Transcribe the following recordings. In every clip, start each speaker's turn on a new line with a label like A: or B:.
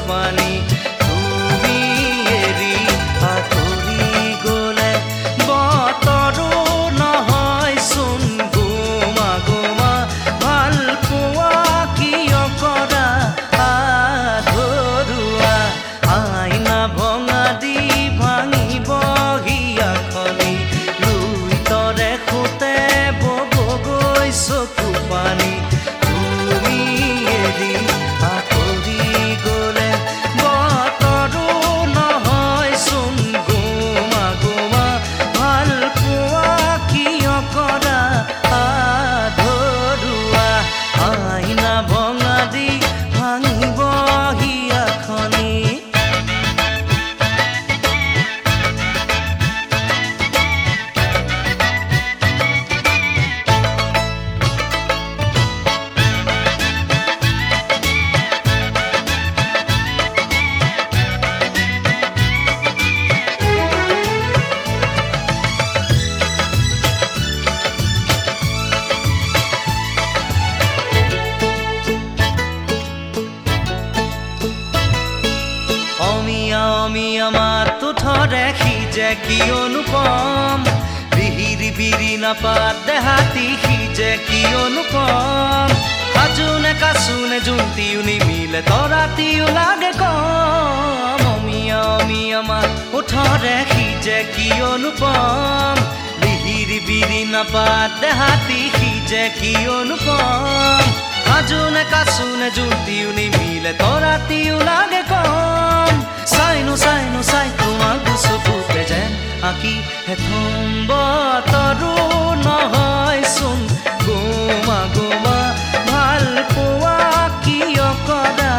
A: পানী তুমি এৰি আঁতৰি গ'লে বতৰো নহয়চোন গোমা গোমা ভাল পোৱা কিয় কৰা আধৰুৱা আইনা ভঙা দি ভাঙিব হিয়াখনি লুই তৰে খুতে বব গৈ চকু পানী তুমি এৰি আঁতৰি গ'লে বতৰো নহয়চোন গোমা গোমা ভাল পোৱা কিয় কৰা আধৰুৱা আইনা ভঙা দি ভাঙিব হিয়াখনি অমিয়া অমিয়া মাতটো ধৰে সিজে কি অনুপম বিহিৰি বিৰি নাপাত দেহাতি সিজে কি অনুপম সাজুনে কাচুনে জুন্তিও নিমিলে তৰাতিও লাগে কম অমিয়া অমিয়া মাতটো ধৰে সিজে কি অনুপম বিহিৰি বিৰি নাপাত দেহাতি সিজে কি অনুপম সাজুনে কাচুনে জুন্তিও নিমিলে তৰাতিও লাগে কম চাইনো চাইনো চাই তোমাক চকুতে যেন আঁকি হেথম বতৰো নহয়চোন গোমা গোমা ভাল পোৱা কিয় কৰা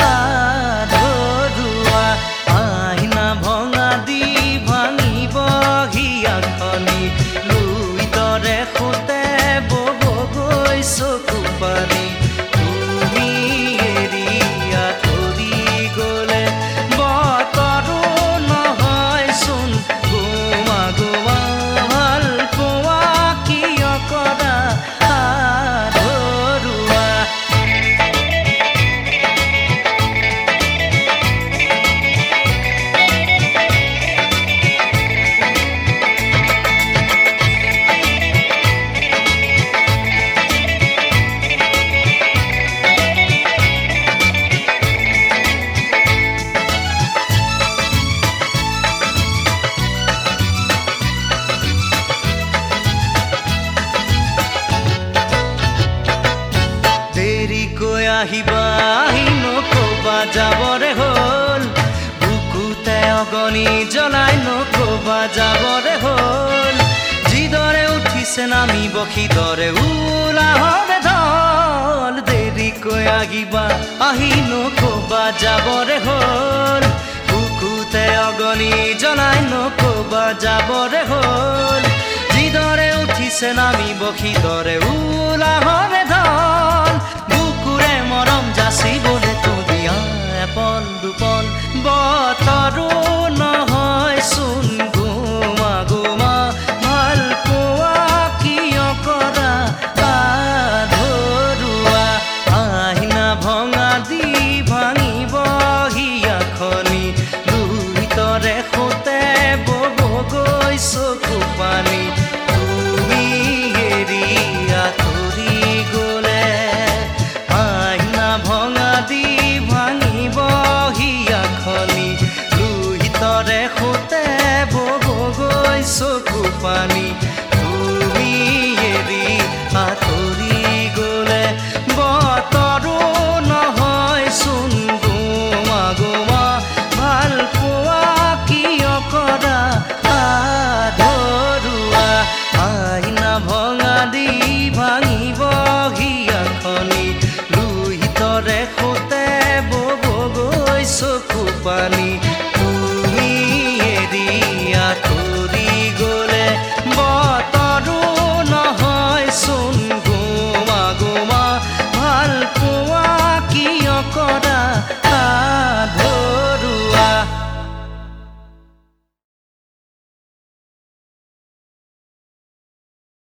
A: আধৰুৱা আইনা ভঙা দি ভাঙিব হিয়াখনি লুই তৰে খুতে বব গৈ চকু পানী তুমি এৰি আঁতৰি গ'লে বতৰো নহয়চোন গোমা গোমা ভাল পোৱা কিয় কৰা আধৰুৱা দেৰিকৈ আহিবা আহি নকবা যাবৰে হ'ল বুকুতে অগনি জ্বলাই নকবা যাবৰে হ'ল যিদৰে উঠিছে নামিব সিদৰে উলাহৰে ঢল দেৰিকৈ আহিবা আহি নকবা যাবৰে হ'ল বুকুতে অগনি জ্বলাই নকবা যাবৰে হ'ল যিদৰে উঠিছে নামিব সিদৰে উলাহৰে ঢল বুকুৰে মৰম যাচিবলৈ তো দিয়া এপল দুপল বতৰো নহয়চোন গোমা গোমা ভাল পোৱা কিয় কৰা আধৰুৱা আইনা ভঙা দি ভাঙিব হিয়াখনি লুই তৰে খুতে বব গৈ চকু পানী তুমি এৰি আঁতৰি গ'লে আইনা ভঙা দি ভাঙিব হিয়াখনি লুই তৰে খুতে বব গৈ চকু পানী